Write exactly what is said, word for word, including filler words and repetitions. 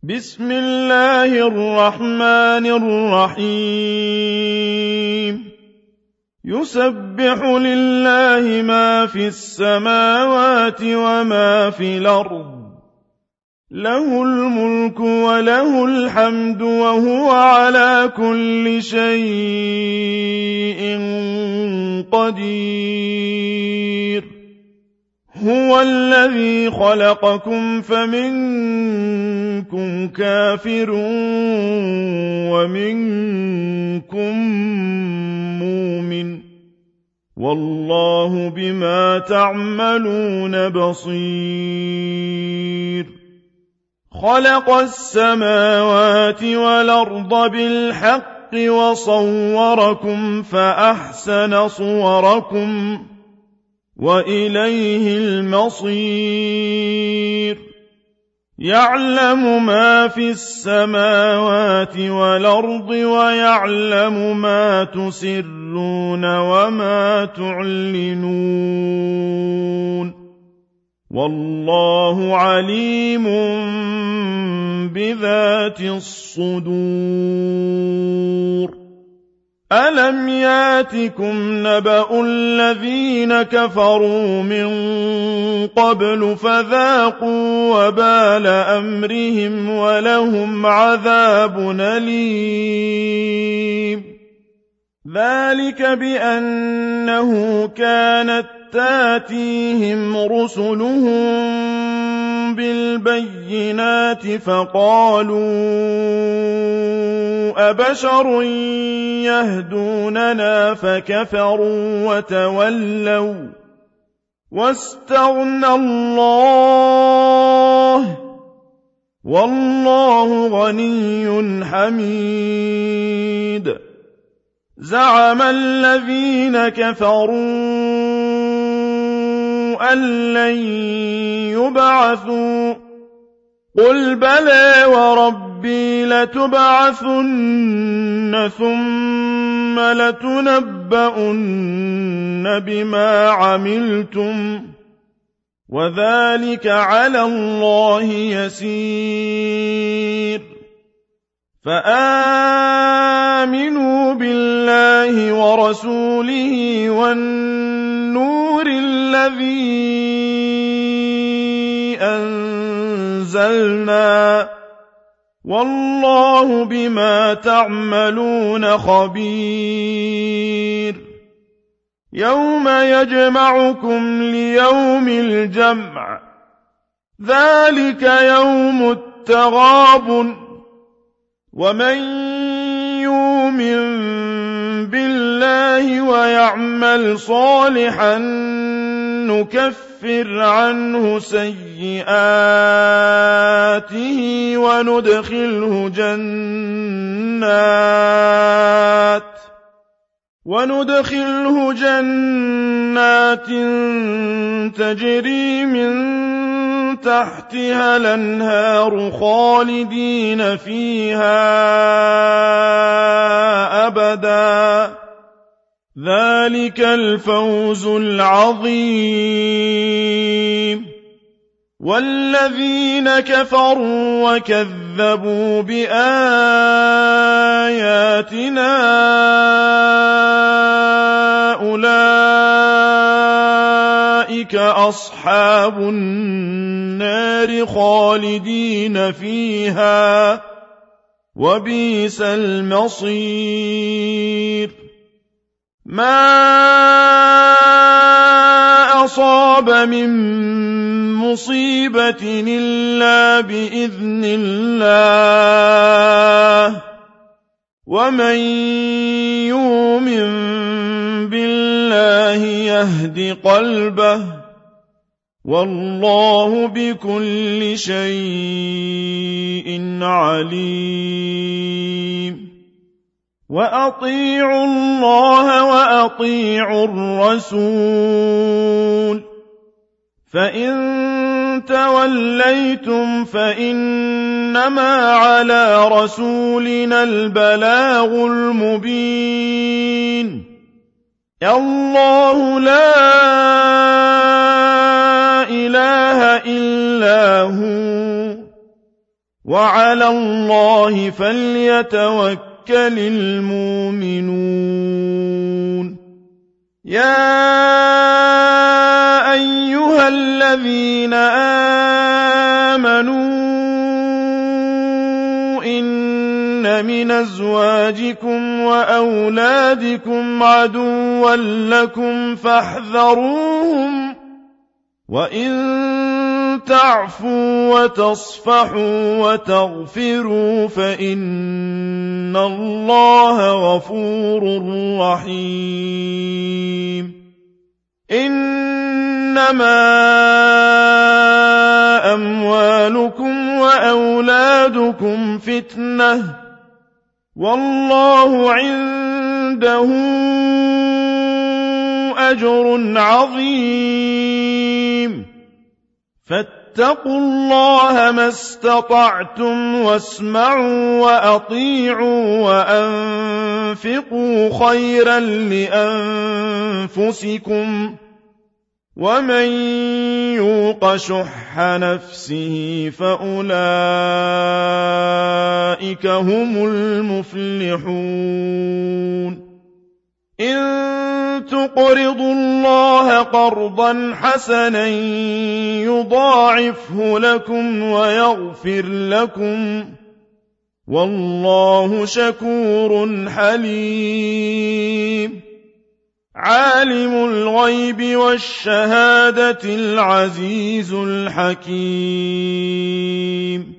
بسم الله الرحمن الرحيم يسبح لله ما في السماوات وما في الأرض له الملك وله الحمد وهو على كل شيء قدير هو الذي خلقكم فمنكم كافر ومنكم مؤمن والله بما تعملون بصير خلق السماوات والأرض بالحق وصوركم فأحسن صوركم وإليه المصير يعلم ما في السماوات والأرض ويعلم ما تسرون وما تعلنون والله عليم بذات الصدور ألم ياتكم نبأ الذين كفروا من قبل فذاقوا وبال أمرهم ولهم عذاب أليم ذلك بأنه كانت تاتيهم رسلهم بالبينات فقالوا أبشر يهدوننا فكفروا وتولوا واستغنى الله والله غني حميد زعم الذين كفروا أن لن يبعثوا قل بلى وربي لتبعثن ثم لتنبؤن بما عملتم وذلك على الله يسير فآمنوا بالله ورسوله والنور الذي أنزلنا والله بما تعملون خبير يوم يجمعكم ليوم الجمع ذلك يوم التغابن ومن يؤمن بالله ويعمل صالحا نكفر عنه سيئاته وندخله جنات وندخله جنات تجري من تحتها الأنهار خالدين فيها أبدا ذلك الفوز العظيم والذين كفروا وكذبوا بآياتنا أولئك أصحاب النار خالدين فيها وبئس المصير ما أصاب من مصيبة إلا بإذن الله ومن يؤمن بالله يهد قلبه والله بكل شيء عليم وأطيعوا الله وأطيعوا الرسول فإن توليتم فإنما على رسولنا البلاغ المبين الله لا إله إلا هو وعلى الله فليتوكل المؤمنون يا أيها الذين آمنوا إن من أزواجكم وأولادكم عدوا لكم فاحذروهم وإن تعفوا وتصفحوا وتغفروا فإن الله غفور رحيم إنما أموالكم وأولادكم فتنة والله عنده أجر عظيم فاتقوا الله ما استطعتم واسمعوا وأطيعوا وأنفقوا خيرا لأنفسكم ومن يوق شح نفسه فأولئك هم المفلحون إن تقرضوا الله قرضا حسنا يضاعفه لكم ويغفر لكم والله شكور حليم عالم الغيب والشهادة العزيز الحكيم